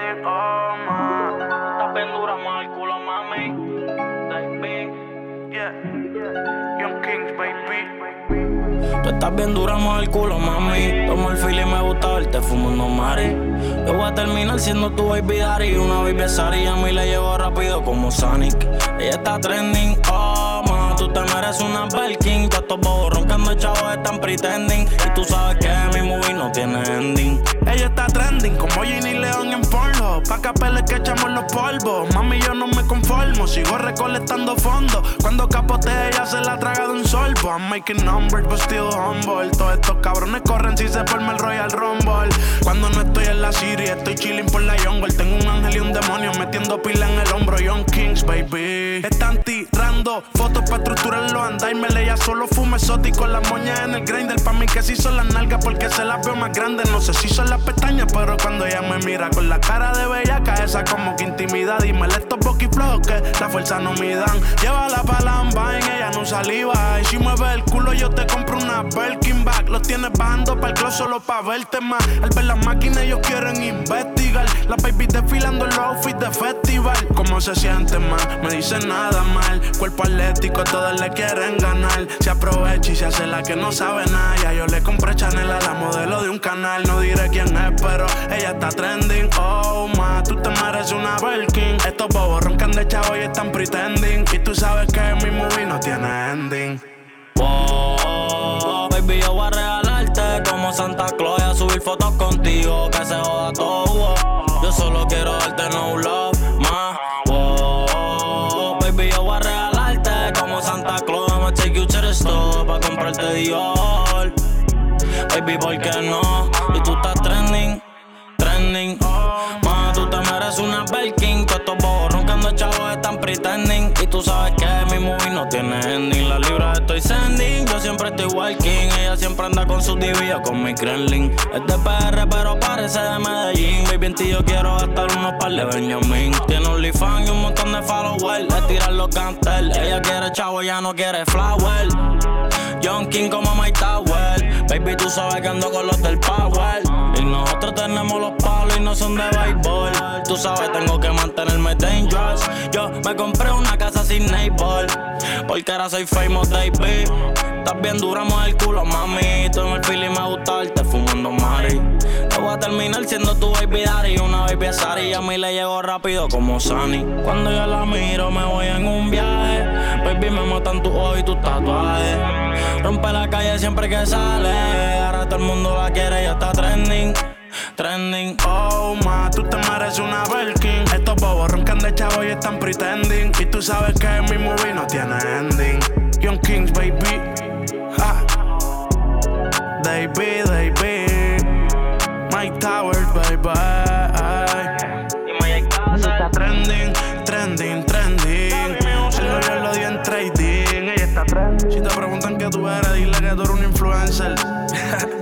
trending, oh, ma. Estás bien dura, más el culo, mami. Baby, yeah. Young Kings, baby. Tú estás bien dura, más el culo, mami. Tomo el feel y me gusta verte fumando mari. Yo voy a terminar siendo tu baby daddy. Una baby Sari, a mí le llevo rápido como Sonic. Ella está trending, oh, ma. Tú te mereces una Belkin. Todos estos bobos roncando chavos están pretending. Y tú sabes que mi movie no tiene ending. Ella está trending como Ginny León en Pornhub. Pa' capeles que echamos los polvos. Mami, yo no me conformo, sigo recolectando fondos. Cuando capotea ella se la traga de un sorbo. I'm making numbers but still humble. Todos estos cabrones corren si se forma el Royal Rumble. Cuando no estoy en la City, estoy chilling por la jungle. Tengo un ángel y un demonio metiendo pila en el hombro. Young Kings, baby. Están tirando fotos pa' estructurarlo. Andármele, ella solo fuma exótico. Las moñas en el grinder, pa' mí que sí son las nalgas porque se las veo más grandes. No sé si son las pestañas, pero cuando ella me mira con la cara de bellaca, esa como que intimida. Dímele estos boquiflojos que la fuerza no me dan. Llévala pa' Lambain, ella no saliva. Y si mueve el culo yo te compro una Birkin bag. Los tienes bajando pa'l club solo pa' verte más. Al ver las máquinas ellos quieren investigar. Las baby desfilando en los outfits de festival. ¿Cómo se sienten más? Me dicen nada mal. Cuerpo atlético, todos le quieren ganar. Se aprovecha y se hace la que no sabe nada. Ya yo le compré Chanel a la modelo de un canal. No diré quién es, pero ella está trending. Oh, ma, tú te mereces una Birkin. Estos bobos roncan de chavo y están pretending. Y tú sabes que mi movie no tiene ending. Oh, baby, yo voy a regalarte como Santa Claus y a subir fotos contigo, que se joda todo. Yo solo quiero darte no love, ma. Oh, baby, yo voy a regalarte como Santa Claus. I'ma take you to the store pa' comprarte Dior. Baby, ¿por qué no? Y tú estás trending, trending. Ma, tú te mereces una Birkin. Todos estos bobos roncando chavos están pretending. Y tú sabes que mi movie no tiene ending. Las libras estoy sending, yo siempre estoy walking. Ella siempre anda con sus divias, con mi Kremlin. Es de PR pero parece de Medellín. Baby, en ti yo quiero gastar unos par de Benjamin. Tiene OnlyFans y un montón de followers. Le tiran los cantel. Ella quiere chavo, ella no quiere flower. Young King como My Tower. Baby, tú sabes que ando con los del Power. Y nosotros tenemos los palos y no son de béisbol. Tú sabes, tengo que mantenerme dangerous. Yo me compré una casa sin neighbor, porque ahora soy famous, baby. Estás bien dura, el culo, mami. Tú en el feel y me gusta verte fumando mari. Yo voy a terminar siendo tu baby daddy. Una baby Sari y a mí le llego rápido como Sunny. Cuando yo la miro me voy en un viaje. Baby, me matan tus ojos y tus tatuajes. Rompe la calle siempre que sale. Ahora todo el mundo la quiere y ya está trending, trending. Oh, ma, tú te mereces una Birkin. Estos bobos roncan de chavo y están pretending. Y tú sabes que mi movie no tiene ending. Young Kings, baby. Ha. Baby, baby. My Tower, baby. Y Maya Casa Está trending, trending, trending. Yo lo di en trading. Ella está trending. Si te preguntan qué tú eres, dile que tú eres un influencer.